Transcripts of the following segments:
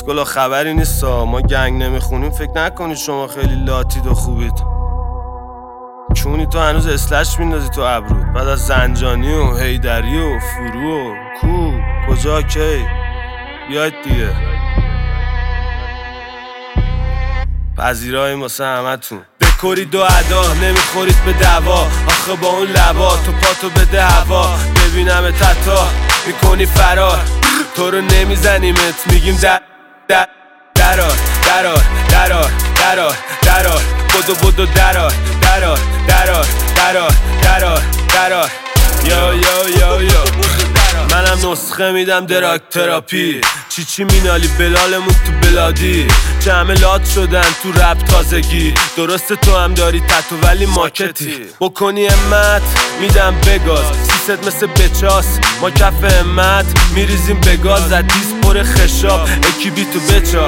اسکولا خبری نیستا، ما گنگ نمیخونیم. فکر نکنی شما خیلی لاتید و خوبید. چونی تو هنوز اسلش میندازی تو ابرود بعد از زنجانی و هیدری و فرو و کو کجا کی بیاید دیگه. پذیرایی واسه همتون. بکورید و ادا نمیخورید به دوا، آخه با اون لبا تو پاتو بده هوا. ببینم تتا میکنی فرار، تو رو نمیزنیمت میگیم درار درار درار درار درار بدو درار درار درار درار درار درار یا یا یا یا. منم نسخه میدم دراگ تراپی، چی مینالی بلالمون تو بلادی. جملات شدن تو رپ تازگی، درسته تو هم داری تتو ولی ماکتی. بکنی همت میدم بگاز، سیست مثل بچاس ما کف همت میریزیم بگاز. زدیس پر خشاب اکیبی تو بچاخ،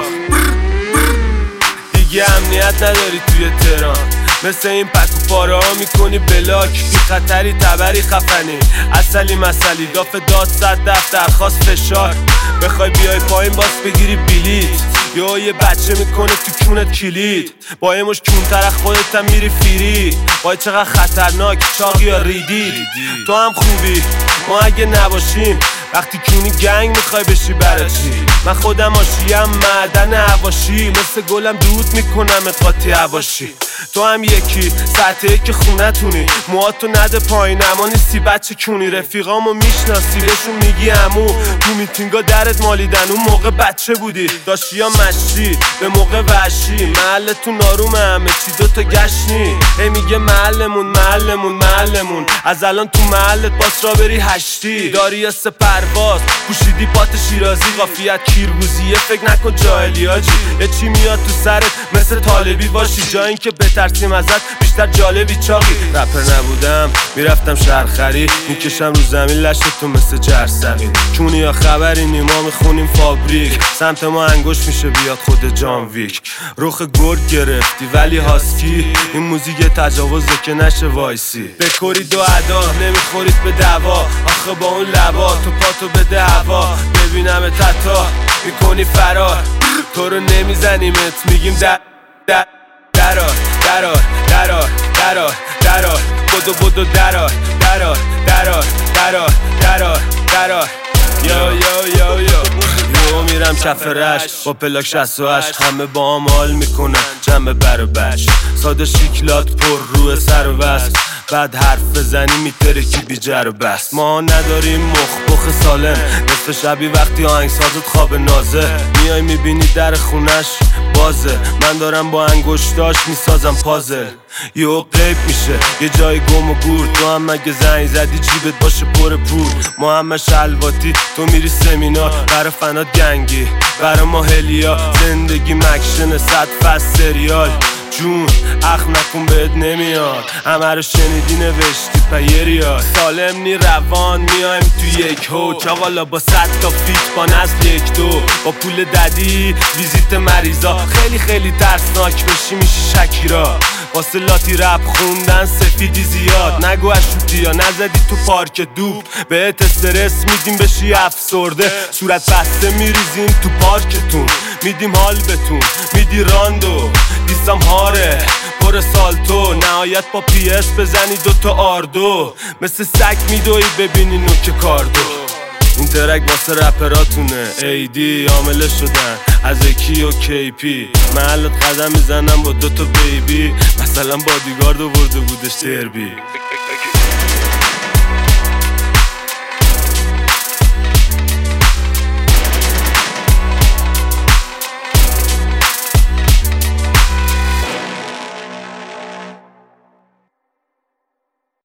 دیگه امنیت نداری توی تهران. مثل این پکو پاره ها میکنی بلاک، بی خطری تبری خفنی اصلی مسئلی داف داد 100 درخواست فشار. بخوای بیای پایین باس بگیری بلیت، یا یه بچه میکنه تو کونت کلید. با یه مش کونتر از خودت هم میری فیری. وای چقدر خطرناک چاقی یا ریدی. تو هم خوبی ما اگه نباشیم، وقتی کونی گنگ میخوای بشی برای چی؟ من خودم آشیم معدن هواشی، مثل گلم دود میکنم قاطی هواشی. تو هم یکی سطحه که خونه تونی، موهاتو نده پایین اما نیستی بچه کونی. رفیقامو میشناسی بهشون میگی عمو، تو میتینگا درت مالیدن اون موقع بچه بودی. داشتی یا مشتی به موقع وحشی، محلتون آروم همه چی دوتا گشنی. هی میگه محلمون از الان تو محلت باس را بری هشتی. داری یه پرواز پوشیدی پات شیرازی، قافیت کیرگوزیه فکر نکن جاهلی آجی. یه چی میاد تو سرت مثل طالبی باشی، جا این که بترسیم ازت بیشتر جالبی چاقی. رپر نبودم میرفتم شهرخری، میکشم رو زمین لشتون مثل جرثقیل. چونی یا خبری نیما میخونیم فابریک، سمت ما انگوش میشه بیاد خود جان ویک. رخ گرگ گرفتی ولی هاسکی، این موزیک تجاوزه که نشه وایسی. بکورید و ادا نمیخورید به دوا، آخه با اون لبا تو پاتو بده هوا. ببینم تتا میکنی فرار، تو رو نمیزنیمت میگیم درار درار درار درار بدو درار درار درار درار درار درار یا یا یا یا. یو میرم کف رشت با پلاک 68، همه با هم حال میکنن جمع بر بش. ساده شیکلات پر روی سر و بست، بعد حرف بزنی میترکی بی جر و بست. ما نداریم مخ سالم، نصف شبی وقتی آهنگسازت خواب نازه. میای میبینی در خونش بازه، من دارم با انگشتاش میسازم پازل. یهو غیب میشه یه جای گم و گور، تو هم مگه زنگ زدی جیبت باشه پر پول. ما همه شلواتی تو میری سمینار، برا فنات گنگی برا ما هلیا. زندگی مکشن 100 فصل سریال، جون اخم نکن بهت نمیاد. همه رو شنیدی نوشتی پیریا. سالم نی روان میایم تو یک هوک، آقالا با 100 تا فیت با نسل 1-2. با پول ددی ویزیت مریضا، خیلی ترسناک بشی میشی شکیرا. واسه لاتی رپ خوندن سفیدی زیاد، نگو اشوتی یا نزدی تو پارک دوب. بهت استرس میدیم بشی افسرده، صورت بسته میریزیم تو پارکتون. میدیم حال بتون میدی راندو، دیستم هاره پر سالتو. نهایت با پی اس بزنی دوتا آردو، مثل سگ میدوی ببینی نوک کاردو. این ترک واسه رپراتونه، ایدی عامله شدن از اکی و کیپی. محلت قدم میزنم با دوتا بیبی، مثلا بادیگارد ورده بودش دربی.